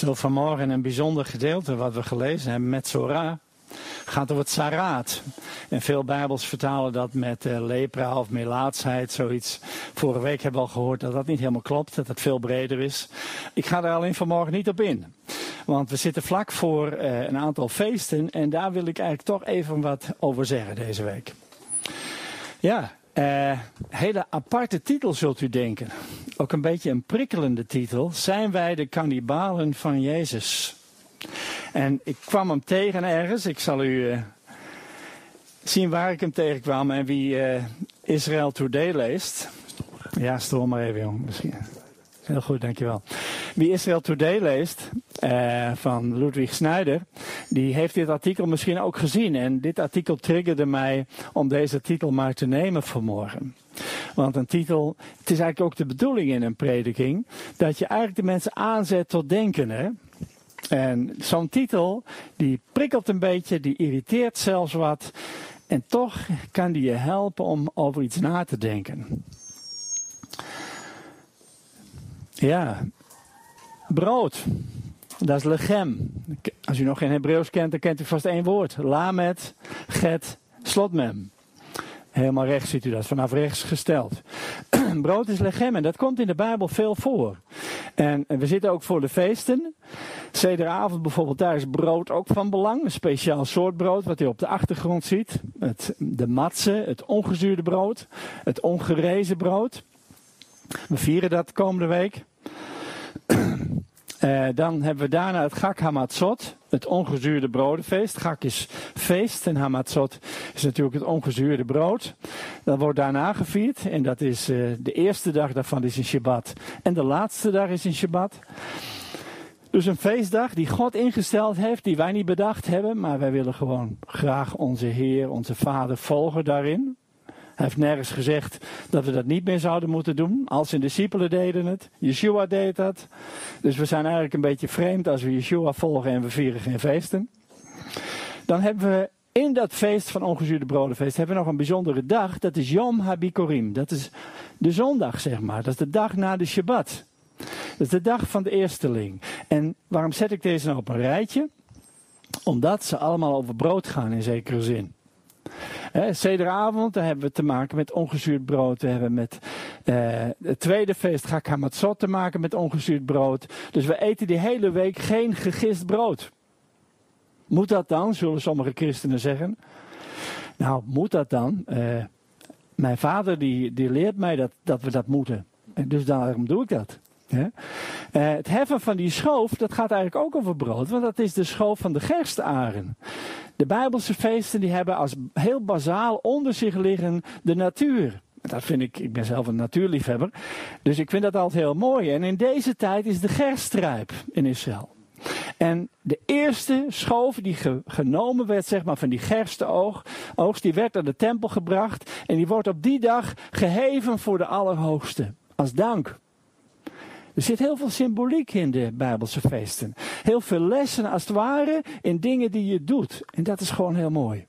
Zo vanmorgen een bijzonder gedeelte wat we gelezen hebben met Zorah. Gaat over het Saraat. En veel Bijbels vertalen dat met lepra of melaatsheid, zoiets. Vorige week hebben we al gehoord dat dat niet helemaal klopt, dat het veel breder is. Ik ga daar alleen vanmorgen niet op in. Want we zitten vlak voor een aantal feesten en daar wil ik eigenlijk toch even wat over zeggen deze week. Ja, hele aparte titel zult u denken. Ook een beetje een prikkelende titel. Zijn wij de kannibalen van Jezus? En ik kwam hem tegen ergens. Ik zal u zien waar ik hem tegenkwam. En wie Israel Today leest. Ja, stoor maar even, jong. Misschien. Heel goed, dankjewel. Wie Israel Today leest, van Ludwig Snyder, die heeft dit artikel misschien ook gezien. En dit artikel triggerde mij om deze titel maar te nemen vanmorgen. Want een titel, het is eigenlijk ook de bedoeling in een prediking, dat je eigenlijk de mensen aanzet tot denken, hè. En zo'n titel, die prikkelt een beetje, die irriteert zelfs wat. En toch kan die je helpen om over iets na te denken. Ja, brood. Dat is lechem. Als u nog geen Hebreeuws kent, dan kent u vast één woord. Lamet, get, slotmem. Helemaal rechts ziet u dat, vanaf rechts gesteld. Brood is lechem en dat komt in de Bijbel veel voor. En we zitten ook voor de feesten. Sederavond bijvoorbeeld, daar is brood ook van belang. Een speciaal soort brood wat u op de achtergrond ziet. De matze, het ongezuurde brood. Het ongerezen brood. We vieren dat komende week. Dan hebben we daarna het Chag HaMatzot, het ongezuurde brodenfeest. Chag is feest en HaMatzot is natuurlijk het ongezuurde brood. Dat wordt daarna gevierd en dat is de eerste dag daarvan is in Shabbat en de laatste dag is in Shabbat. Dus een feestdag die God ingesteld heeft, die wij niet bedacht hebben, maar wij willen gewoon graag onze Heer, onze Vader volgen daarin. Hij heeft nergens gezegd dat we dat niet meer zouden moeten doen. Al zijn discipelen deden het. Yeshua deed dat. Dus we zijn eigenlijk een beetje vreemd als we Yeshua volgen en we vieren geen feesten. Dan hebben we in dat feest van ongezuurde brodenfeest hebben we nog een bijzondere dag. Dat is Yom HaBikurim. Dat is de zondag, zeg maar. Dat is de dag na de Shabbat. Dat is de dag van de eersteling. En waarom zet ik deze nou op een rijtje? Omdat ze allemaal over brood gaan in zekere zin. Sederavond, daar hebben we te maken met ongezuurd brood. We hebben met het tweede feest Chag HaMatzot te maken met ongezuurd brood. Dus we eten die hele week geen gegist brood. Moet dat dan, zullen sommige christenen zeggen. Nou, moet dat dan? Mijn vader die leert mij dat we dat moeten. En dus daarom doe ik dat. Het heffen van die schoof, dat gaat eigenlijk ook over brood. Want dat is de schoof van de gerstaren. De Bijbelse feesten die hebben als heel bazaal onder zich liggen de natuur. Dat vind ik ben zelf een natuurliefhebber. Dus ik vind dat altijd heel mooi. En in deze tijd is de gerst rijp in Israël. En de eerste schoof die genomen werd, zeg maar, van die gerstenoogst, die werd naar de tempel gebracht. En die wordt op die dag geheven voor de Allerhoogste. Als dank. Er zit heel veel symboliek in de Bijbelse feesten. Heel veel lessen als het ware in dingen die je doet. En dat is gewoon heel mooi.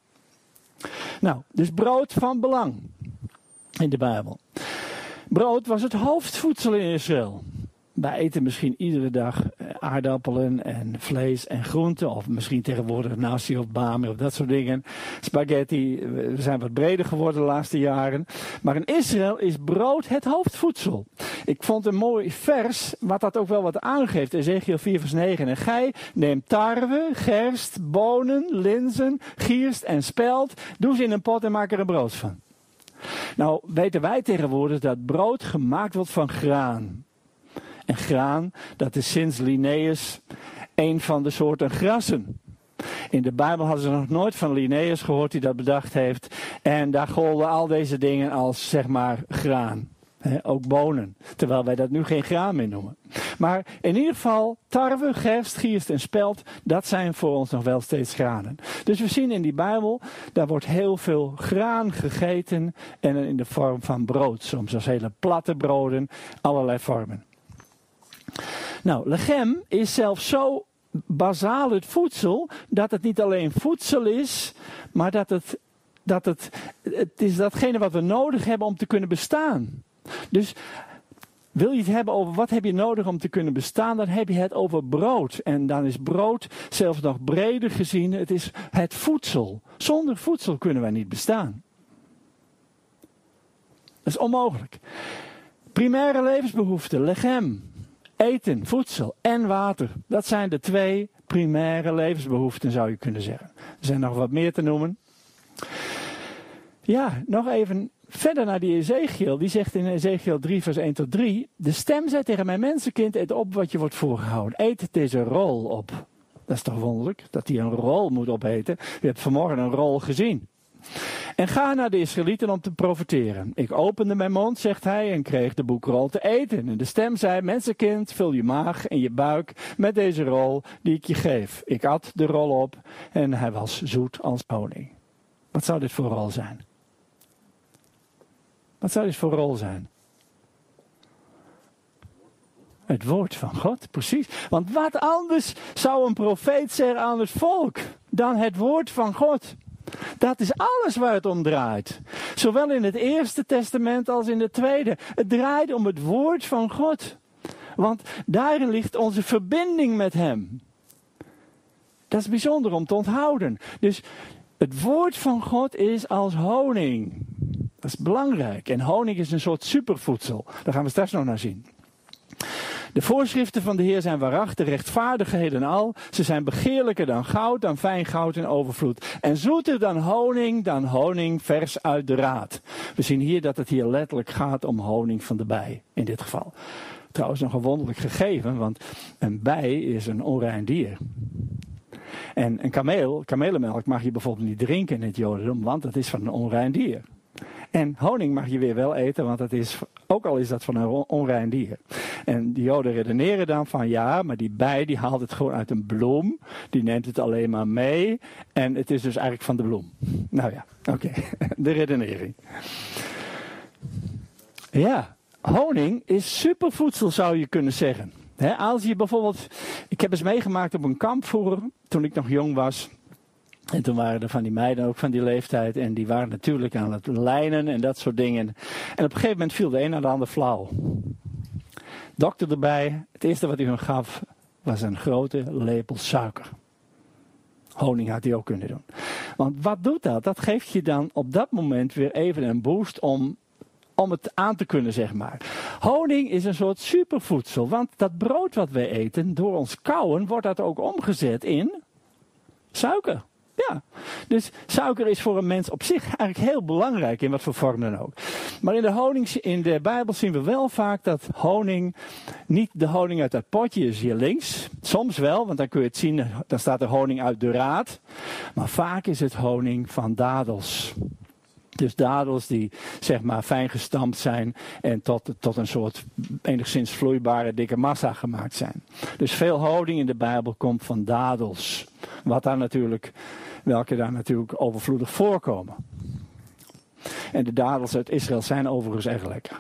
Nou, dus brood van belang in de Bijbel. Brood was het hoofdvoedsel in Israël. Wij eten misschien iedere dag aardappelen en vlees en groenten. Of misschien tegenwoordig nasi of bami of dat soort dingen. Spaghetti, we zijn wat breder geworden de laatste jaren. Maar in Israël is brood het hoofdvoedsel. Ik vond een mooi vers, wat dat ook wel wat aangeeft. Ezekiel 4 vers 9. En gij neemt tarwe, gerst, bonen, linzen, gierst en spelt. Doe ze in een pot en maak er een brood van. Nou weten wij tegenwoordig dat brood gemaakt wordt van graan. En graan, dat is sinds Linnaeus een van de soorten grassen. In de Bijbel hadden ze nog nooit van Linnaeus gehoord die dat bedacht heeft. En daar golden al deze dingen als, zeg maar, graan. Ook bonen. Terwijl wij dat nu geen graan meer noemen. Maar in ieder geval, tarwe, gerst, gierst en spelt, dat zijn voor ons nog wel steeds granen. Dus we zien in die Bijbel, daar wordt heel veel graan gegeten. En in de vorm van brood. Soms als hele platte broden, allerlei vormen. Nou, lechem is zelfs zo bazaal het voedsel, dat het niet alleen voedsel is, maar dat het is datgene wat we nodig hebben om te kunnen bestaan. Dus Wil je het hebben over wat heb je nodig om te kunnen bestaan, dan heb je het over brood. En dan is brood zelfs nog breder gezien, het is het voedsel. Zonder voedsel kunnen wij niet bestaan. Dat is onmogelijk. Primaire levensbehoeften, lechem, eten, voedsel en water. Dat zijn de 2 primaire levensbehoeften, zou je kunnen zeggen. Er zijn nog wat meer te noemen. Ja, nog even verder naar die Ezekiel. Die zegt in Ezekiel 3 vers 1 tot 3. De stem zei tegen mijn mensenkind, eet op wat je wordt voorgehouden. Eet deze rol op. Dat is toch wonderlijk, dat hij een rol moet opeten. U hebt vanmorgen een rol gezien. En ga naar de Israëlieten om te profeteren. Ik opende mijn mond, zegt hij, en kreeg de boekrol te eten. En de stem zei, mensenkind, vul je maag en je buik met deze rol die ik je geef. Ik at de rol op en hij was zoet als honing. Wat zou dit voor rol zijn? Wat zou dit voor rol zijn? Het woord van God, precies. Want wat anders zou een profeet zeggen aan het volk dan het woord van God? Dat is alles waar het om draait. Zowel in het Eerste Testament als in het Tweede. Het draait om het woord van God. Want daarin ligt onze verbinding met Hem. Dat is bijzonder om te onthouden. Dus het woord van God is als honing. Dat is belangrijk. En honing is een soort supervoedsel. Daar gaan we straks nog naar zien. De voorschriften van de Heer zijn waarachtig, rechtvaardigheden en al. Ze zijn begeerlijker dan goud, dan fijn goud in overvloed. En zoeter dan honing vers uit de raad. We zien hier dat het hier letterlijk gaat om honing van de bij, in dit geval. Trouwens nog een wonderlijk gegeven, want een bij is een onrein dier. En een kamelenmelk mag je bijvoorbeeld niet drinken in het Jodendom, want dat is van een onrein dier. En honing mag je weer wel eten, want dat is, ook al is dat van een onrein dier. En de Joden redeneren dan van ja, maar die bij die haalt het gewoon uit een bloem. Die neemt het alleen maar mee. En het is dus eigenlijk van de bloem. Nou ja, oké. De redenering. Ja, honing is supervoedsel zou je kunnen zeggen. Als je bijvoorbeeld, ik heb eens meegemaakt op een kamp vroeger, toen ik nog jong was. En toen waren er van die meiden ook van die leeftijd. En die waren natuurlijk aan het lijnen en dat soort dingen. En op een gegeven moment viel de een naar de ander flauw. Dokter erbij. Het eerste wat hij hun gaf was een grote lepel suiker. Honing had hij ook kunnen doen. Want wat doet dat? Dat geeft je dan op dat moment weer even een boost om het aan te kunnen, zeg maar. Honing is een soort supervoedsel. Want dat brood wat wij eten, door ons kauwen, wordt dat ook omgezet in suiker. Ja, dus suiker is voor een mens op zich eigenlijk heel belangrijk in wat voor vorm dan ook. Maar in de Bijbel zien we wel vaak dat honing niet de honing uit dat potje is hier links. Soms wel, want dan kun je het zien, dan staat er honing uit de raad. Maar vaak is het honing van dadels. Dus dadels die zeg maar fijn gestampt zijn en tot een soort enigszins vloeibare dikke massa gemaakt zijn. Dus veel honing in de Bijbel komt van dadels. Welke daar natuurlijk overvloedig voorkomen. En de dadels uit Israël zijn overigens echt lekker.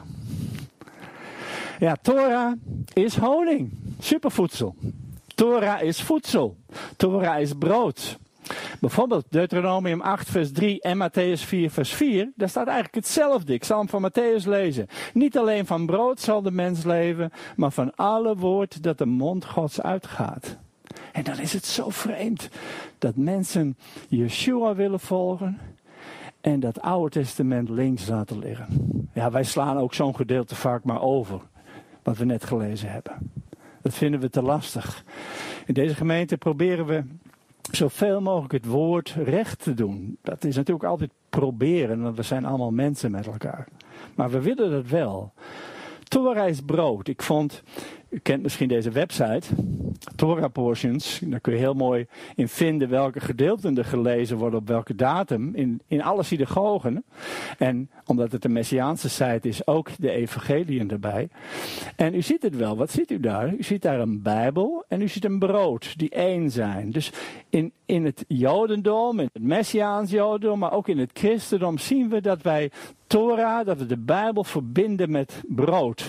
Ja, Torah is honing. Supervoedsel. Torah is voedsel. Torah is brood. Bijvoorbeeld Deuteronomium 8 vers 3 en Matthäus 4 vers 4. Daar staat eigenlijk hetzelfde. Ik zal hem van Matthäus lezen. Niet alleen van brood zal de mens leven, maar van alle woord dat de mond Gods uitgaat. En dan is het zo vreemd dat mensen Yeshua willen volgen en dat Oude Testament links laten liggen. Ja, wij slaan ook zo'n gedeelte vaak maar over, wat we net gelezen hebben. Dat vinden we te lastig. In deze gemeente proberen we zoveel mogelijk het woord recht te doen. Dat is natuurlijk altijd proberen, want we zijn allemaal mensen met elkaar. Maar we willen dat wel. Torah is brood. U kent misschien deze website, Torah Portions. Daar kun je heel mooi in vinden welke gedeelten er gelezen worden op welke datum. In alle synagogen. En omdat het een Messiaanse site is, ook de evangeliën erbij. En u ziet het wel. Wat ziet u daar? U ziet daar een Bijbel en u ziet een brood die één zijn. Dus in het Jodendom, in het Messiaans Jodendom, maar ook in het Christendom zien we dat wij Torah, dat we de Bijbel verbinden met brood.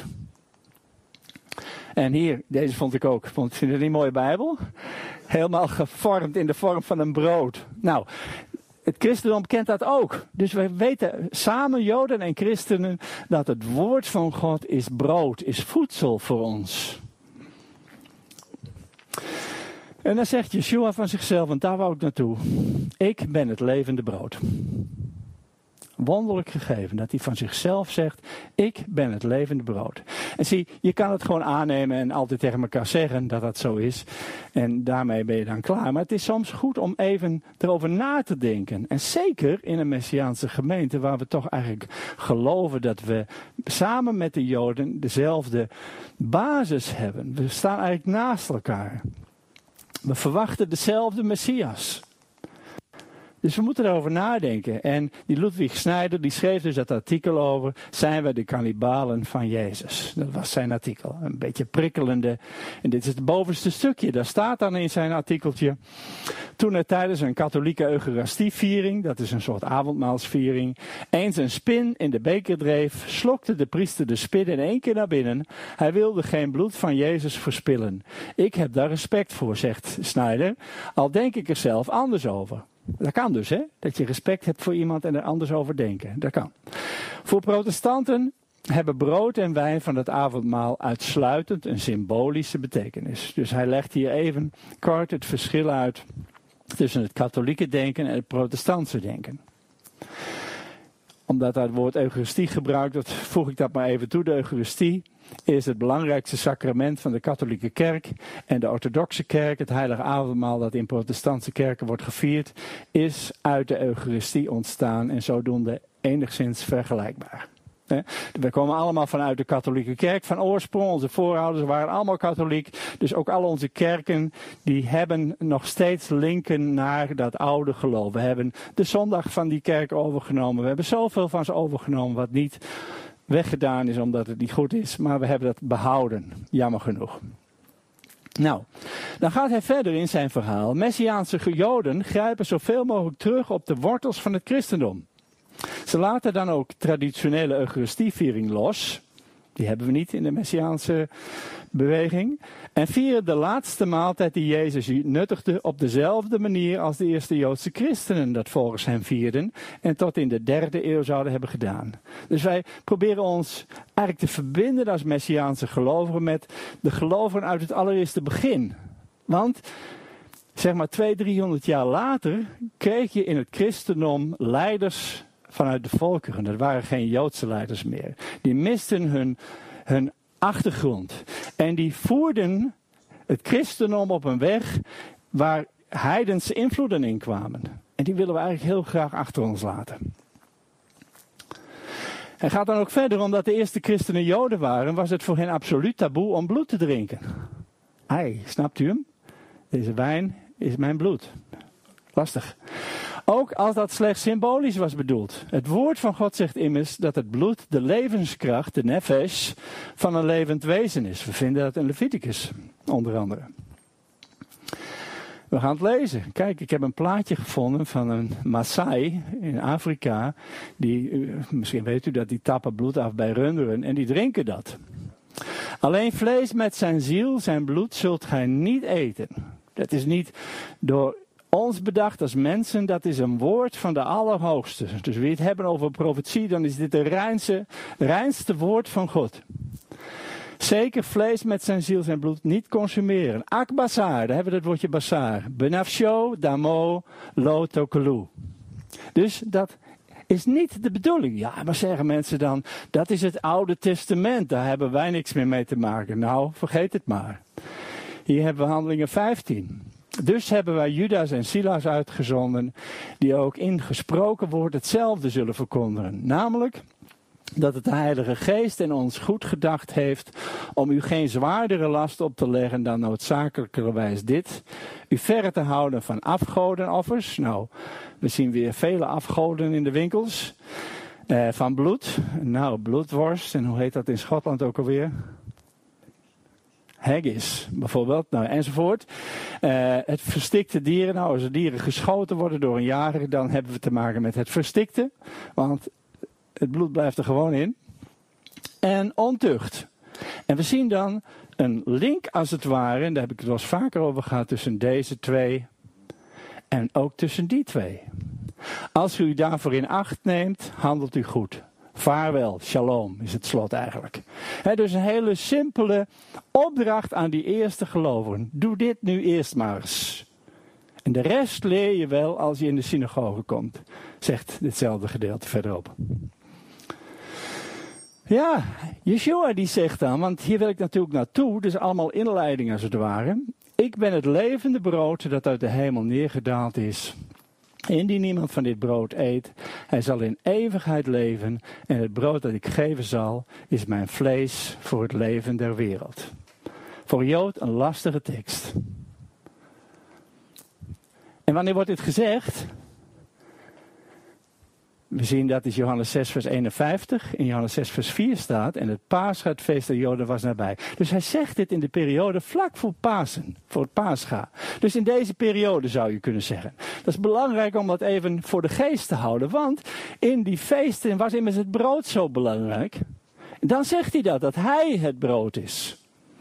En hier, deze vond ik ook. Vind je het niet een mooie Bijbel? Helemaal gevormd in de vorm van een brood. Nou, Het christendom kent dat ook. Dus we weten samen, Joden en christenen, dat het woord van God is brood, is voedsel voor ons. En dan zegt Yeshua van zichzelf, want daar wou ik naartoe. Ik ben het levende brood. Wonderlijk gegeven dat hij van zichzelf zegt, ik ben het levende brood. En zie, je kan het gewoon aannemen en altijd tegen elkaar zeggen dat dat zo is. En daarmee ben je dan klaar. Maar het is soms goed om even erover na te denken. En zeker in een Messiaanse gemeente waar we toch eigenlijk geloven dat we samen met de Joden dezelfde basis hebben. We staan eigenlijk naast elkaar. We verwachten dezelfde Messias. Dus we moeten erover nadenken. En die Ludwig Snyder die schreef dus dat artikel over, zijn wij de kannibalen van Jezus? Dat was zijn artikel. Een beetje prikkelende. En dit is het bovenste stukje. Daar staat dan in zijn artikeltje. Toen er tijdens een katholieke eucharistieviering, dat is een soort avondmaalsviering, eens een spin in de beker dreef, slokte de priester de spin in 1 keer naar binnen. Hij wilde geen bloed van Jezus verspillen. Ik heb daar respect voor, zegt Snyder. Al denk ik er zelf anders over. Dat kan dus, hè? Dat je respect hebt voor iemand en er anders over denken. Dat kan. Voor protestanten hebben brood en wijn van het avondmaal uitsluitend een symbolische betekenis. Dus hij legt hier even kort het verschil uit tussen het katholieke denken en het protestantse denken. Omdat daar het woord eucharistie gebruikt wordt, voeg ik dat maar even toe. De eucharistie is het belangrijkste sacrament van de katholieke kerk. En de orthodoxe kerk, het heilige avondmaal dat in protestantse kerken wordt gevierd, is uit de eucharistie ontstaan en zodoende enigszins vergelijkbaar. We komen allemaal vanuit de katholieke kerk van oorsprong. Onze voorouders waren allemaal katholiek. Dus ook al onze kerken die hebben nog steeds linken naar dat oude geloof. We hebben de zondag van die kerk overgenomen. We hebben zoveel van ze overgenomen wat niet weggedaan is omdat het niet goed is. Maar we hebben dat behouden. Jammer genoeg. Nou, dan gaat hij verder in zijn verhaal. Messiaanse Joden grijpen zoveel mogelijk terug op de wortels van het christendom. Ze laten dan ook traditionele eucharistieviering los. Die hebben we niet in de Messiaanse beweging. En vieren de laatste maaltijd die Jezus nuttigde op dezelfde manier als de eerste Joodse christenen dat volgens hem vierden. En tot in de 3e eeuw zouden hebben gedaan. Dus wij proberen ons eigenlijk te verbinden als Messiaanse gelovigen met de gelovigen uit het allereerste begin. Want zeg maar 200-300 jaar later kreeg je in het christendom leiders vanuit de volkeren. Dat waren geen Joodse leiders meer. Die misten hun achtergrond. En die voerden het christendom op een weg waar heidense invloeden in kwamen. En die willen we eigenlijk heel graag achter ons laten. Hij gaat dan ook verder, omdat de eerste christenen Joden waren, was het voor hen absoluut taboe om bloed te drinken. Ai, snapt u hem? Deze wijn is mijn bloed. Lastig. Ook als dat slechts symbolisch was bedoeld. Het woord van God zegt immers dat het bloed de levenskracht, de nefesh, van een levend wezen is. We vinden dat in Leviticus, onder andere. We gaan het lezen. Kijk, ik heb een plaatje gevonden van een Maasai in Afrika. Misschien weet u dat die tappen bloed af bij runderen en die drinken dat. Alleen vlees met zijn ziel, zijn bloed, zult gij niet eten. Dat is niet door ons bedacht als mensen, dat is een woord van de Allerhoogste. Dus wie het hebben over profetie, dan is dit de reinste woord van God. Zeker vlees met zijn ziel, zijn bloed niet consumeren. Akbasar, daar hebben we het woordje basar. Benafsho, damo, lo tokelu. Dus dat is niet de bedoeling. Ja, maar zeggen mensen dan, dat is het Oude Testament, daar hebben wij niks meer mee te maken. Nou, vergeet het maar. Hier hebben we Handelingen 15. Dus hebben wij Judas en Silas uitgezonden, die ook in gesproken woord hetzelfde zullen verkondigen. Namelijk dat het de Heilige Geest in ons goed gedacht heeft om u geen zwaardere last op te leggen dan noodzakelijkerwijs dit. U verre te houden van afgodenoffers. Nou, we zien weer vele afgoden in de winkels. Van bloed. Nou, bloedworst. En hoe heet dat in Schotland ook alweer? Haggis, bijvoorbeeld, nou, enzovoort. Het verstikte dieren, nou, als er dieren geschoten worden door een jager, dan hebben we te maken met het verstikte, want het bloed blijft er gewoon in. En ontucht. En we zien dan een link als het ware, en daar heb ik het wel eens vaker over gehad, tussen deze twee en ook tussen die twee. Als u daarvoor in acht neemt, handelt u goed. Vaarwel, shalom is het slot eigenlijk. Dus een hele simpele opdracht aan die eerste gelovigen. Doe dit nu eerst maar eens. En de rest leer je wel als je in de synagoge komt, zegt ditzelfde gedeelte verderop. Ja, Yeshua die zegt dan, want hier wil ik natuurlijk naartoe, dus allemaal inleiding als het ware. Ik ben het levende brood dat uit de hemel neergedaald is. Indien niemand van dit brood eet, hij zal in eeuwigheid leven. En het brood dat ik geven zal, is mijn vlees voor het leven der wereld. Voor Jood een lastige tekst. En wanneer wordt dit gezegd? We zien dat is Johannes 6 vers 51. In Johannes 6 vers 4 staat. En het Pascha, het feest der Joden, was nabij. Dus hij zegt dit in de periode vlak voor Pasen. Voor het Pascha. Dus in deze periode zou je kunnen zeggen. Dat is belangrijk om dat even voor de geest te houden. Want in die feesten was immers het brood zo belangrijk. En dan zegt hij dat hij het brood is.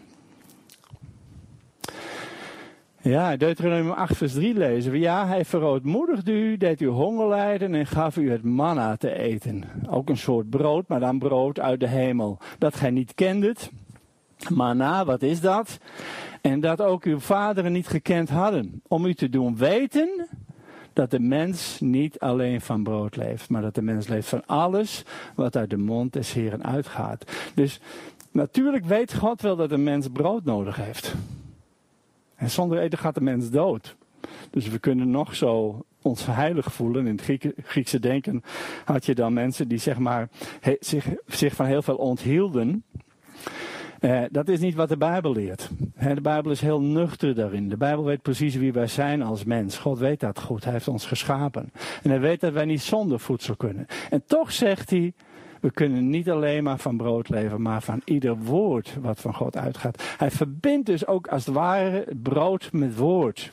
Ja, Deuteronomium 8 vers 3 lezen we. Ja, hij verootmoedigde u, deed u honger lijden en gaf u het manna te eten. Ook een soort brood, maar dan brood uit de hemel. Dat gij niet kendet. Manna, wat is dat? En dat ook uw vaderen niet gekend hadden. Om u te doen weten dat de mens niet alleen van brood leeft. Maar dat de mens leeft van alles wat uit de mond des Heeren uitgaat. Dus natuurlijk weet God wel dat een mens brood nodig heeft. En zonder eten gaat de mens dood. Dus we kunnen nog zo ons heilig voelen. In het Griekse denken had je dan mensen die zeg maar zich van heel veel onthielden. Dat is niet wat de Bijbel leert. De Bijbel is heel nuchter daarin. De Bijbel weet precies wie wij zijn als mens. God weet dat goed. Hij heeft ons geschapen. En hij weet dat wij niet zonder voedsel kunnen. En toch zegt hij, we kunnen niet alleen maar van brood leven, maar van ieder woord wat van God uitgaat. Hij verbindt dus ook als het ware brood met woord.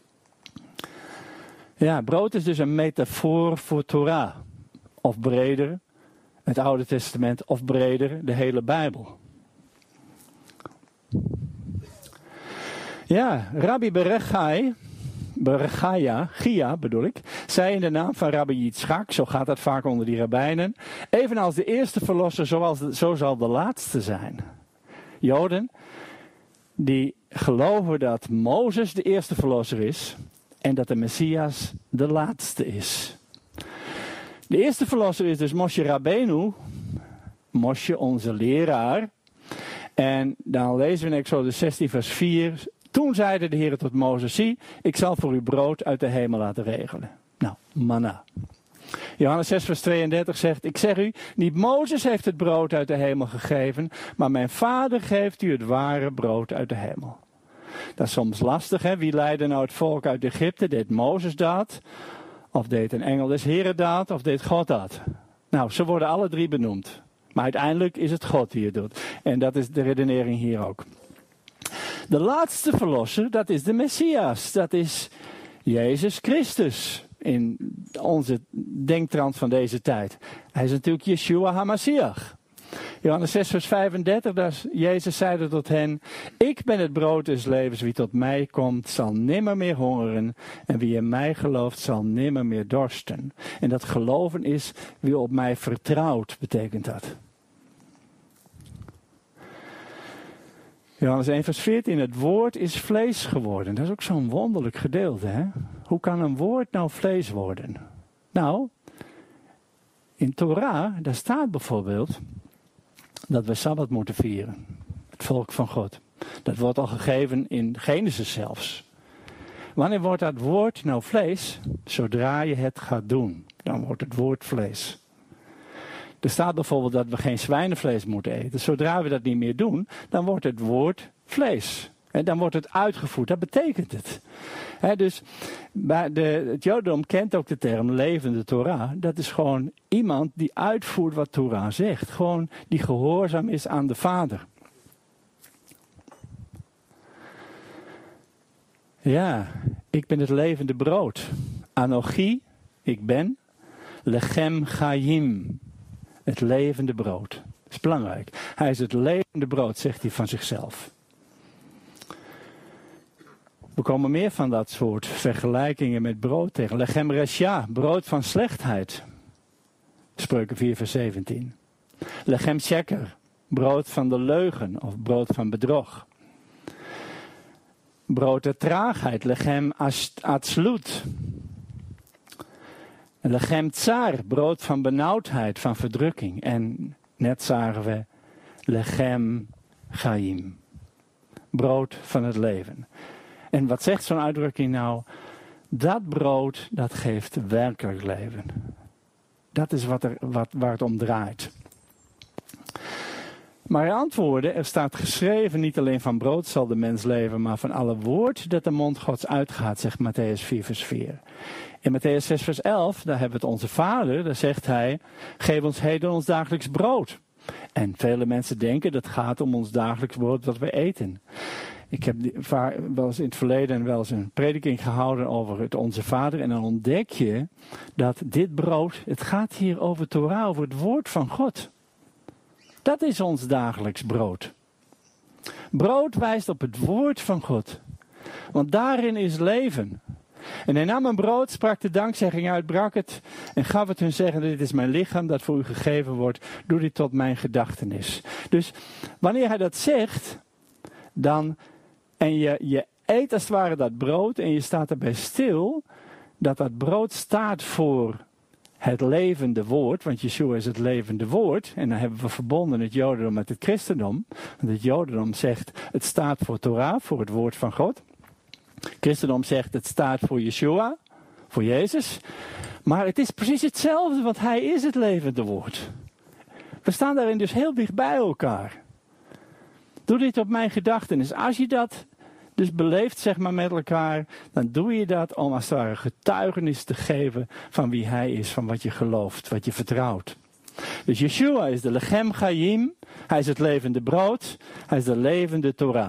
Ja, brood is dus een metafoor voor Torah. Of breder, het Oude Testament, of breder, de hele Bijbel. Ja, Rabbi Gia bedoel ik, zei in de naam van Rabbi Yitzchak, zo gaat dat vaak onder die rabbijnen, evenals de eerste verlosser, zo zal de laatste zijn. Joden, die geloven dat Mozes de eerste verlosser is en dat de Messias de laatste is. De eerste verlosser is dus Moshe Rabbeinu, Moshe onze leraar. En dan lezen we in Exodus 16 vers 4... Toen zeide de Heer tot Mozes, zie, ik zal voor u brood uit de hemel laten regelen. Nou, manna. Johannes 6 vers 32 zegt, ik zeg u, niet Mozes heeft het brood uit de hemel gegeven, maar mijn Vader geeft u het ware brood uit de hemel. Dat is soms lastig, hè? Wie leidde nou het volk uit Egypte? Deed Mozes dat? Of deed een engel des Heren dat? Of deed God dat? Nou, ze worden alle drie benoemd. Maar uiteindelijk is het God die het doet. En dat is de redenering hier ook. De laatste verlosser, dat is de Messias. Dat is Jezus Christus. In onze denktrand van deze tijd. Hij is natuurlijk Yeshua HaMashiach. Johannes 6 vers 35, Jezus zeide tot hen, ik ben het brood des levens, wie tot mij komt zal nimmer meer hongeren en wie in mij gelooft zal nimmer meer dorsten. En dat geloven is wie op mij vertrouwt, betekent dat. Johannes 1 vers 14, het woord is vlees geworden. Dat is ook zo'n wonderlijk gedeelte, hè? Hoe kan een woord nou vlees worden? Nou, in Torah, daar staat bijvoorbeeld dat we Sabbat moeten vieren. Het volk van God. Dat wordt al gegeven in Genesis zelfs. Wanneer wordt dat woord nou vlees? Zodra je het gaat doen, dan wordt het woord vlees. Er staat bijvoorbeeld dat we geen zwijnenvlees moeten eten. Zodra we dat niet meer doen, dan wordt het woord vlees. En dan wordt het uitgevoerd. Dat betekent het. Dus het Jodendom kent ook de term levende Torah. Dat is gewoon iemand die uitvoert wat Torah zegt. Gewoon die gehoorzaam is aan de Vader. Ja, ik ben het levende brood. Anochi, ik ben. Lechem Chaim. Het levende brood. Dat is belangrijk. Hij is het levende brood, zegt hij van zichzelf. We komen meer van dat soort vergelijkingen met brood tegen. Lechem resha, brood van slechtheid. Spreuken 4 vers 17. Lechem sheker, brood van de leugen of brood van bedrog. Brood der traagheid, lechem atzlut. Lechem tsar, brood van benauwdheid, van verdrukking. En net zagen we lechem chaim, brood van het leven. En wat zegt zo'n uitdrukking nou? Dat brood, dat geeft werkelijk leven. Dat is waar het om draait. Maar hij antwoordde, er staat geschreven, niet alleen van brood zal de mens leven, maar van alle woord dat de mond Gods uitgaat, zegt Matthäus 4 vers 4. In Matthäus 6 vers 11, daar hebben we het onze Vader, daar zegt hij, geef ons heden ons dagelijks brood. En vele mensen denken dat het gaat om ons dagelijks brood wat we eten. Ik heb wel eens in het verleden wel eens een prediking gehouden over het Onze Vader. En dan ontdek je dat dit brood, het gaat hier over Torah, over het woord van God. Dat is ons dagelijks brood. Brood wijst op het woord van God. Want daarin is leven. En hij nam een brood, sprak de dankzegging uit, brak het en gaf het hun zeggende, dit is mijn lichaam dat voor u gegeven wordt. Doe dit tot mijn gedachtenis. Dus wanneer hij dat zegt, dan, en je eet als het ware dat brood en je staat erbij stil, dat brood staat voor het levende woord, want Yeshua is het levende woord. En dan hebben we verbonden het Jodendom met het christendom. Want het Jodendom zegt, het staat voor Torah, voor het woord van God. Het christendom zegt, het staat voor Yeshua, voor Jezus. Maar het is precies hetzelfde, want hij is het levende woord. We staan daarin dus heel dicht bij elkaar. Doe dit op mijn gedachtenis. Als je dat dus beleeft, zeg maar, met elkaar, dan doe je dat om als het ware getuigenis te geven van wie hij is, van wat je gelooft, wat je vertrouwt. Dus Yeshua is de lechem chaim, hij is het levende brood, hij is de levende Torah.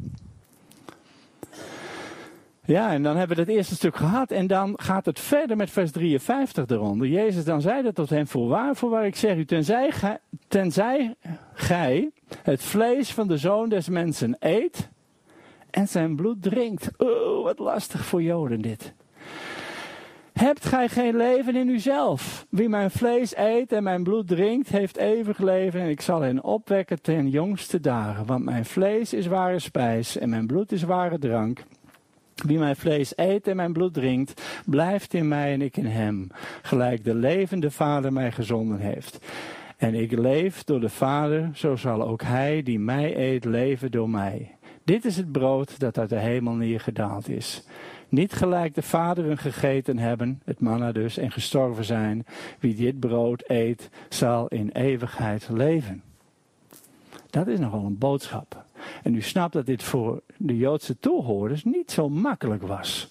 Ja, en dan hebben we het eerste stuk gehad en dan gaat het verder met vers 53 eronder. Jezus dan zeide tot hem, voorwaar ik zeg u, tenzij gij het vlees van de Zoon des Mensen eet en zijn bloed drinkt. Oh, wat lastig voor Joden dit. Hebt gij geen leven in uzelf? Wie mijn vlees eet en mijn bloed drinkt, heeft eeuwig leven en ik zal hen opwekken ten jongste dagen. Want mijn vlees is ware spijs en mijn bloed is ware drank. Wie mijn vlees eet en mijn bloed drinkt, blijft in mij en ik in hem. Gelijk de levende Vader mij gezonden heeft. En ik leef door de Vader, zo zal ook hij die mij eet leven door mij. Dit is het brood dat uit de hemel neergedaald is. Niet gelijk de vaderen gegeten hebben, het manna dus, en gestorven zijn. Wie dit brood eet, zal in eeuwigheid leven. Dat is nogal een boodschap. En u snapt dat dit voor de Joodse toehoorders niet zo makkelijk was.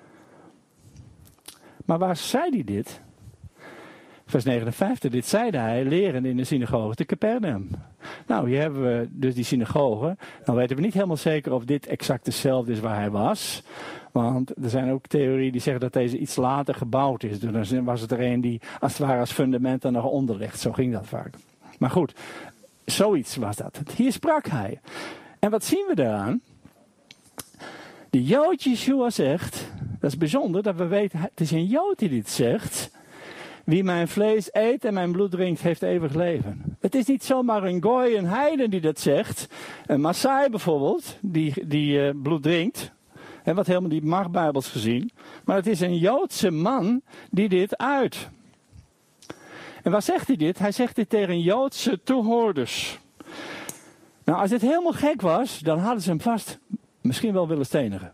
Maar waar zei hij dit? Vers 59, dit zeide hij, lerend in de synagoge te Capernaum. Nou, hier hebben we dus die synagoge. Dan weten we niet helemaal zeker of dit exact hetzelfde is waar hij was. Want er zijn ook theorieën die zeggen dat deze iets later gebouwd is. Dus dan was het er een die als het ware als fundament dan nog onder ligt. Zo ging dat vaak. Maar goed, zoiets was dat. Hier sprak hij. En wat zien we daaraan? De Jood Yeshua zegt, dat is bijzonder dat we weten, het is een Jood die dit zegt. Wie mijn vlees eet en mijn bloed drinkt, heeft eeuwig leven. Het is niet zomaar een gooi, een heiden die dat zegt. Een Maasai bijvoorbeeld, die bloed drinkt. En wat helemaal niet mag bijbels gezien. Maar het is een Joodse man die dit uit. En waar zegt hij dit? Hij zegt dit tegen Joodse toehoorders. Nou, als dit helemaal gek was, dan hadden ze hem vast misschien wel willen stenigen.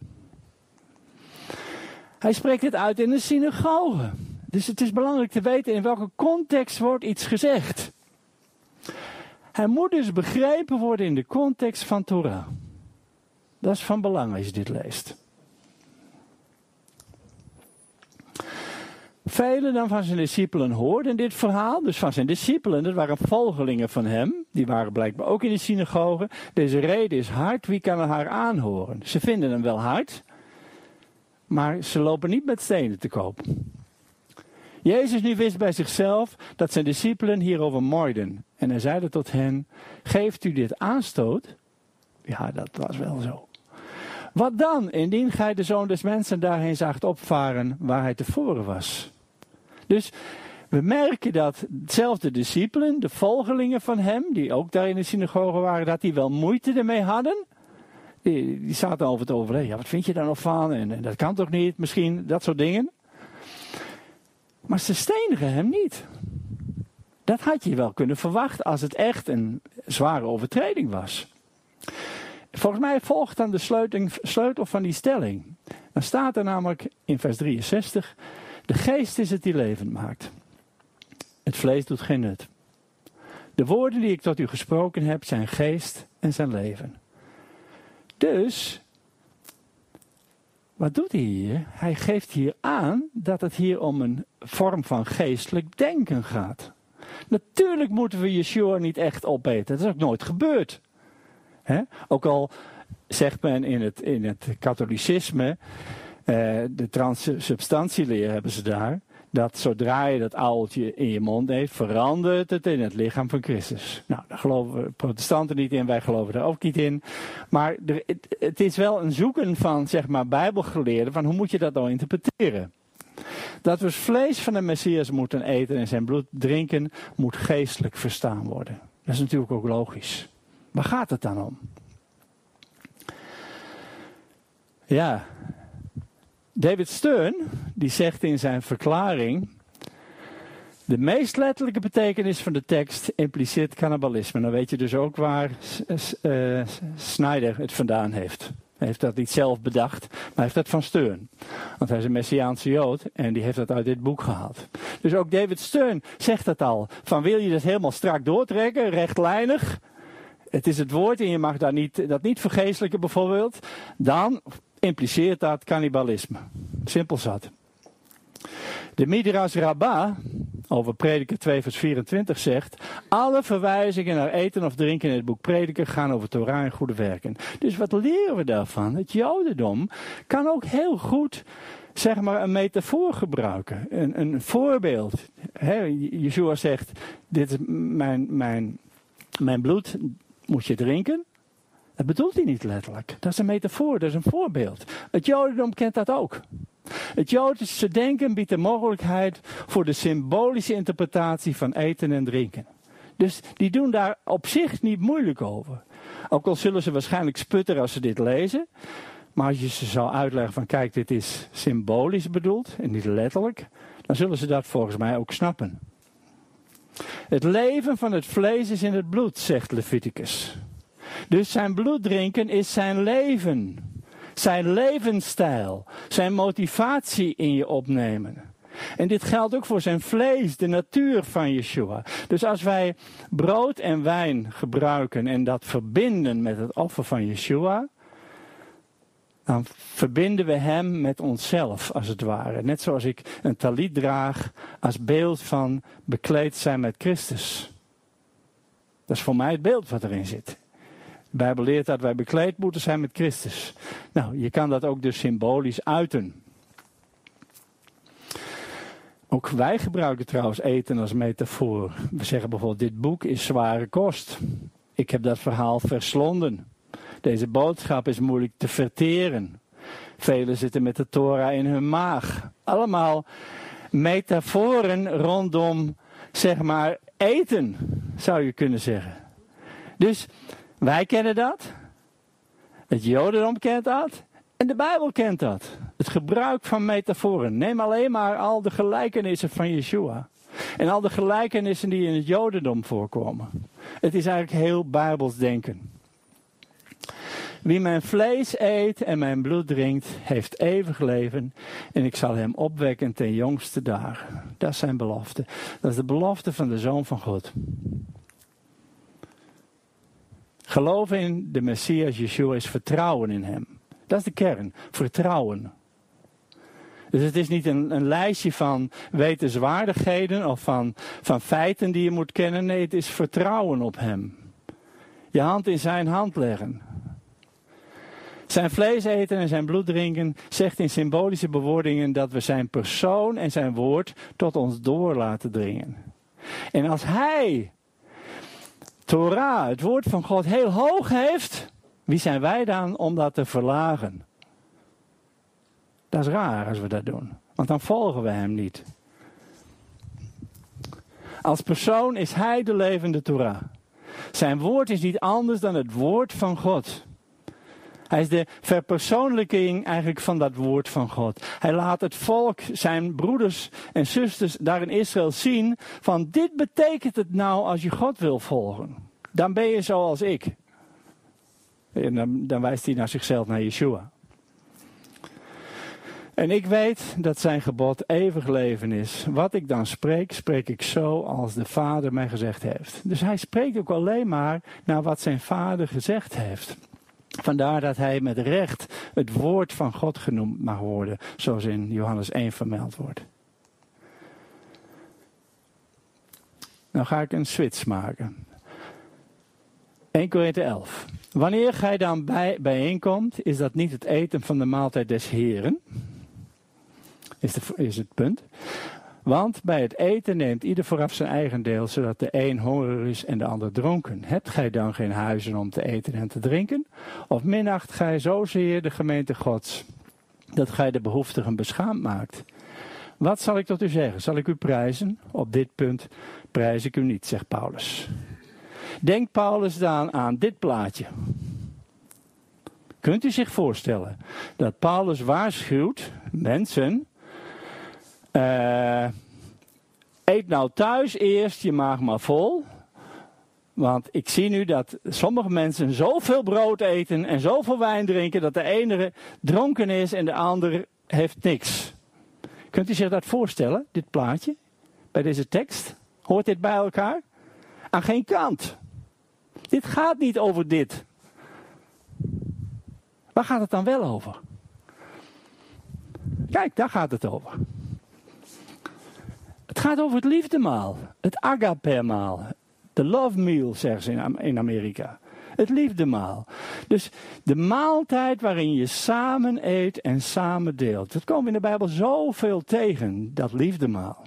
Hij spreekt dit uit in de synagoge. Dus het is belangrijk te weten in welke context wordt iets gezegd. Hij moet dus begrepen worden in de context van Torah. Dat is van belang als je dit leest. Velen dan van zijn discipelen hoorden dit verhaal. Dus van zijn discipelen, dat waren volgelingen van hem. Die waren blijkbaar ook in de synagoge. Deze reden is hard, wie kan haar aanhoren? Ze vinden hem wel hard. Maar ze lopen niet met stenen te koop. Jezus nu wist bij zichzelf dat zijn discipelen hierover morden. En hij zeide tot hen, geeft u dit aanstoot? Ja, dat was wel zo. Wat dan, indien gij de Zoon des Mensen daarheen zaagt opvaren waar hij tevoren was? Dus we merken dat dezelfde discipelen, de volgelingen van hem, die ook daar in de synagoge waren, dat die wel moeite ermee hadden. Die zaten over het overleggen. Ja, wat vind je daar nog van? En dat kan toch niet? Misschien dat soort dingen. Maar ze stenigen hem niet. Dat had je wel kunnen verwachten als het echt een zware overtreding was. Volgens mij volgt dan de sleutel van die stelling. Dan staat er namelijk in vers 63. De geest is het die levend maakt. Het vlees doet geen nut. De woorden die ik tot u gesproken heb zijn geest en zijn leven. Dus, wat doet hij hier? Hij geeft hier aan dat het hier om een vorm van geestelijk denken gaat. Natuurlijk moeten we Yeshua niet echt opeten. Dat is ook nooit gebeurd. Ook al zegt men in het katholicisme, de transsubstantieleer hebben ze daar, dat zodra je dat uiltje in je mond heeft, verandert het in het lichaam van Christus. Nou, daar geloven protestanten niet in, wij geloven daar ook niet in. Maar het is wel een zoeken van, zeg maar, bijbelgeleerden, van hoe moet je dat nou interpreteren? Dat we het vlees van de Messias moeten eten en zijn bloed drinken, moet geestelijk verstaan worden. Dat is natuurlijk ook logisch. Waar gaat het dan om? Ja, David Stern, die zegt in zijn verklaring, de meest letterlijke betekenis van de tekst impliceert cannibalisme. Dan weet je dus ook waar Snyder het vandaan heeft. Hij heeft dat niet zelf bedacht, maar hij heeft dat van Stern. Want hij is een Messiaanse Jood en die heeft dat uit dit boek gehaald. Dus ook David Stern zegt dat al. Van wil je dat helemaal strak doortrekken, rechtlijnig? Het is het woord en je mag dat niet vergeestelijken bijvoorbeeld. Dan impliceert dat cannibalisme. Simpel zat. De Midrash Rabbah over Prediker 2 vers 24 zegt, alle verwijzingen naar eten of drinken in het boek Prediker gaan over Torah en goede werken. Dus wat leren we daarvan? Het Jodendom kan ook heel goed, zeg maar, een metafoor gebruiken. Een voorbeeld. Yeshua zegt, dit is mijn bloed, moet je drinken. Dat bedoelt hij niet letterlijk. Dat is een metafoor, dat is een voorbeeld. Het Jodendom kent dat ook. Het Joodse denken biedt de mogelijkheid voor de symbolische interpretatie van eten en drinken. Dus die doen daar op zich niet moeilijk over. Ook al zullen ze waarschijnlijk sputteren als ze dit lezen. Maar als je ze zou uitleggen van kijk, dit is symbolisch bedoeld en niet letterlijk. Dan zullen ze dat volgens mij ook snappen. Het leven van het vlees is in het bloed, zegt Leviticus. Dus zijn bloed drinken is zijn leven. Zijn levensstijl. Zijn motivatie in je opnemen. En dit geldt ook voor zijn vlees, de natuur van Yeshua. Dus als wij brood en wijn gebruiken en dat verbinden met het offer van Yeshua, dan verbinden we hem met onszelf, als het ware. Net zoals ik een talit draag als beeld van bekleed zijn met Christus. Dat is voor mij het beeld wat erin zit. De Bijbel leert dat wij bekleed moeten zijn met Christus. Nou, je kan dat ook dus symbolisch uiten. Ook wij gebruiken trouwens eten als metafoor. We zeggen bijvoorbeeld, dit boek is zware kost. Ik heb dat verhaal verslonden. Deze boodschap is moeilijk te verteren. Velen zitten met de Torah in hun maag. Allemaal metaforen rondom, zeg maar, eten, zou je kunnen zeggen. Dus wij kennen dat. Het Jodendom kent dat. En de Bijbel kent dat. Het gebruik van metaforen. Neem alleen maar al de gelijkenissen van Yeshua. En al de gelijkenissen die in het Jodendom voorkomen. Het is eigenlijk heel Bijbels denken. Wie mijn vlees eet en mijn bloed drinkt, heeft eeuwig leven. En ik zal hem opwekken ten jongste dagen. Dat is zijn belofte. Dat is de belofte van de Zoon van God. Geloven in de Messias Yeshua is vertrouwen in hem. Dat is de kern. Vertrouwen. Dus het is niet een lijstje van wetenswaardigheden of van feiten die je moet kennen. Nee, het is vertrouwen op hem. Je hand in zijn hand leggen. Zijn vlees eten en zijn bloed drinken zegt in symbolische bewoordingen dat we zijn persoon en zijn woord tot ons door laten dringen. En als hij Torah, het woord van God, heel hoog heeft, Wie zijn wij dan om dat te verlagen? Dat is raar als we dat doen. Want dan volgen we hem niet. Als persoon is hij de levende Torah. Zijn woord is niet anders dan het woord van God. Hij is de verpersoonlijking eigenlijk van dat woord van God. Hij laat het volk, zijn broeders en zusters daar in Israël zien van dit betekent het nou als je God wil volgen. Dan ben je zoals ik. En dan wijst hij naar zichzelf, naar Yeshua. En ik weet dat zijn gebod eeuwig leven is. Wat ik dan spreek, spreek ik zo als de Vader mij gezegd heeft. Dus hij spreekt ook alleen maar naar wat zijn Vader gezegd heeft. Vandaar dat hij met recht het woord van God genoemd mag worden, zoals in Johannes 1 vermeld wordt. Nou ga ik een switch maken. 1 Korinthe 11. Wanneer gij dan bijeenkomt, is dat niet het eten van de maaltijd des Heren. Is het punt. Want bij het eten neemt ieder vooraf zijn eigen deel, zodat de een hongerig is en de ander dronken. Hebt gij dan geen huizen om te eten en te drinken? Of minacht gij zozeer de gemeente Gods, dat gij de behoeftigen beschaamd maakt? Wat zal ik tot u zeggen? Zal ik u prijzen? Op dit punt prijs ik u niet, zegt Paulus. Denkt Paulus dan aan dit plaatje. Kunt u zich voorstellen dat Paulus waarschuwt mensen... eet nou thuis eerst je maag maar vol. Want ik zie nu dat sommige mensen zoveel brood eten en zoveel wijn drinken dat de ene dronken is en de andere heeft niks. Kunt u zich dat voorstellen, dit plaatje? Bij deze tekst? Hoort dit bij elkaar? Aan geen kant. Dit gaat niet over dit. Waar gaat het dan wel over? Kijk, daar gaat het over. Het gaat over het liefdemaal. Het agape-maal. De love meal, zeggen ze in Amerika. Het liefdemaal. Dus de maaltijd waarin je samen eet en samen deelt. Dat komen we in de Bijbel zoveel tegen, dat liefdemaal.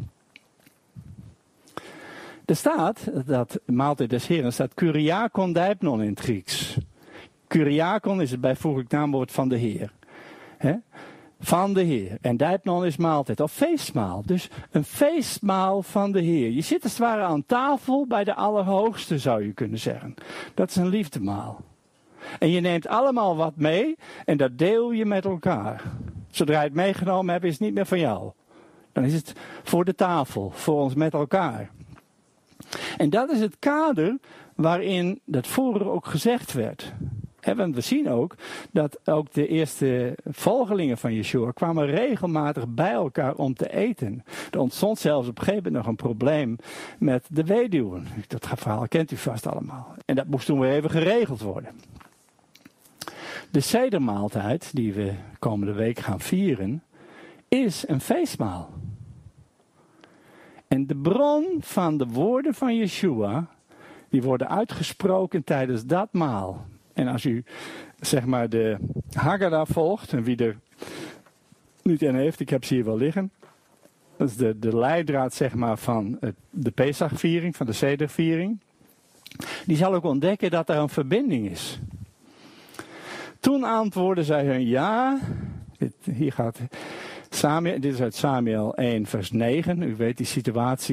Er staat, dat maaltijd des Heren, staat Kyriakon deipnon in het Grieks. Kyriakon is het bijvoeglijk naamwoord van de Heer. Van de Heer. En deipnon is maaltijd, of feestmaal. Dus een feestmaal van de Heer. Je zit als het ware aan tafel bij de Allerhoogste, zou je kunnen zeggen. Dat is een liefdemaal. En je neemt allemaal wat mee en dat deel je met elkaar. Zodra je het meegenomen hebt, is het niet meer van jou. Dan is het voor de tafel, voor ons met elkaar. En dat is het kader waarin dat vroeger ook gezegd werd. Want we zien ook dat ook de eerste volgelingen van Yeshua kwamen regelmatig bij elkaar om te eten. Er ontstond zelfs op een gegeven moment nog een probleem met de weduwen. Dat verhaal kent u vast allemaal. En dat moest toen weer even geregeld worden. De sedermaaltijd, die we komende week gaan vieren, is een feestmaal. En de bron van de woorden van Yeshua, die worden uitgesproken tijdens dat maal. En als u, zeg maar, de Haggadah volgt, en wie er niet in heeft, ik heb ze hier wel liggen. Dat is de leidraad, zeg maar, van de Pesachviering, van de Sederviering. Die zal ook ontdekken dat er een verbinding is. Toen antwoordden zij hun ja. Hier gaat Samuel, dit is uit Samuel 1 vers 9. U weet die situatie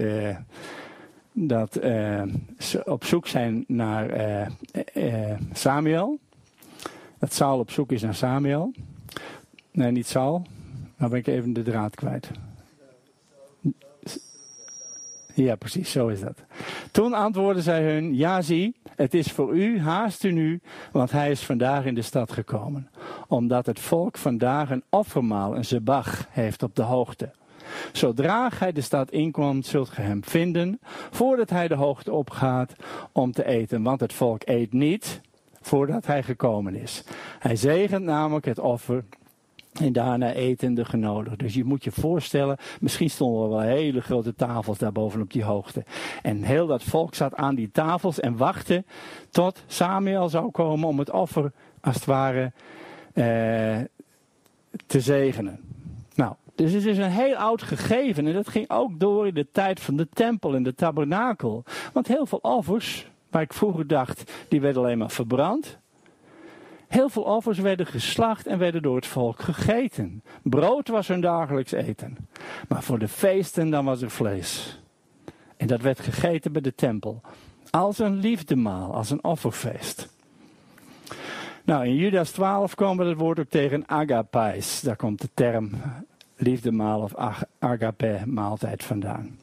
dat ze op zoek zijn naar Samuel. Dat Saul op zoek is naar Samuel. Nee, niet Saul. Nou ben ik even de draad kwijt. Ja, precies, zo is dat. Toen antwoordden zij hun, ja zie, het is voor u, haast u nu, want hij is vandaag in de stad gekomen. Omdat het volk vandaag een offermaal, een zebach, heeft op de hoogte. Zodra gij de stad inkomt, zult ge hem vinden, voordat hij de hoogte opgaat om te eten. Want het volk eet niet, voordat hij gekomen is. Hij zegent namelijk het offer en daarna eten de genodigden. Dus je moet je voorstellen, misschien stonden er wel hele grote tafels daarboven op die hoogte. En heel dat volk zat aan die tafels en wachtte tot Samuel zou komen om het offer, als het ware, te zegenen. Nou, dus het is een heel oud gegeven en dat ging ook door in de tijd van de tempel en de tabernakel. Want heel veel offers, waar ik vroeger dacht, die werden alleen maar verbrand. Heel veel offers werden geslacht en werden door het volk gegeten. Brood was hun dagelijks eten. Maar voor de feesten dan was er vlees. En dat werd gegeten bij de tempel. Als een liefdemaal, als een offerfeest. Nou, in Judas 12 komen we het woord ook tegen agapais. Daar komt de term liefdemaal of agape maaltijd vandaan.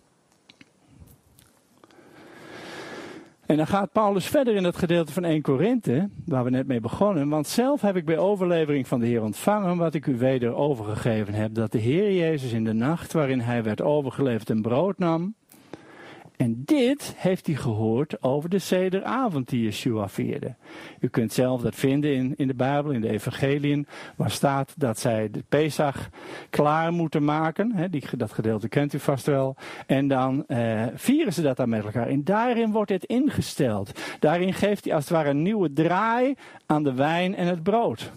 En dan gaat Paulus verder in het gedeelte van 1 Korinthe, waar we net mee begonnen. Want zelf heb ik bij overlevering van de Heer ontvangen wat ik u weder overgegeven heb. Dat de Heer Jezus in de nacht waarin hij werd overgeleverd een brood nam. En dit heeft hij gehoord over de sederavond die Yeshua vierde. U kunt zelf dat vinden in de Bijbel, in de evangeliën, waar staat dat zij de Pesach klaar moeten maken. Dat gedeelte kent u vast wel. En dan vieren ze dat dan met elkaar. En daarin wordt het ingesteld. Daarin geeft hij als het ware een nieuwe draai aan de wijn en het brood.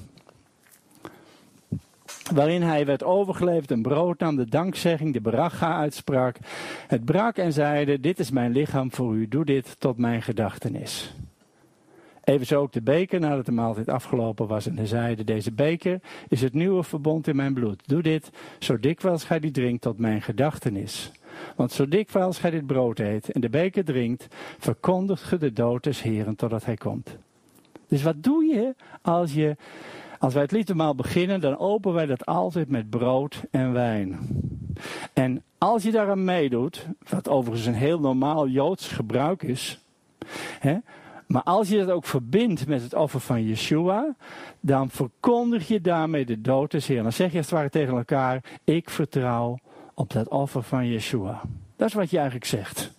Waarin hij werd overgeleverd een brood nam, de dankzegging, de baracha uitsprak. Het brak en zeide, dit is mijn lichaam voor u, doe dit tot mijn gedachtenis. Evenzo ook de beker, nadat de maaltijd afgelopen was. En hij zeide, deze beker is het nieuwe verbond in mijn bloed. Doe dit, zo dikwijls gij die drinkt, tot mijn gedachtenis. Want zo dikwijls gij dit brood eet en de beker drinkt, verkondigt ge de dood des Heeren totdat hij komt. Dus wat doe je als wij het liedmaal beginnen, dan openen wij dat altijd met brood en wijn. En als je daaraan meedoet, wat overigens een heel normaal Joods gebruik is, maar als je dat ook verbindt met het offer van Yeshua, dan verkondig je daarmee de dood des Heeren. Dan zeg je als het ware tegen elkaar, ik vertrouw op dat offer van Yeshua. Dat is wat je eigenlijk zegt.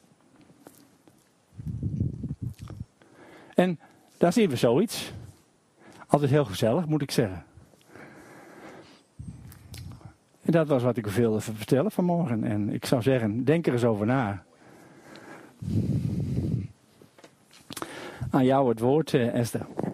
En daar zien we zoiets. Altijd heel gezellig, moet ik zeggen. En dat was wat ik wilde vertellen vanmorgen. En ik zou zeggen, denk er eens over na. Aan jou het woord, Esther.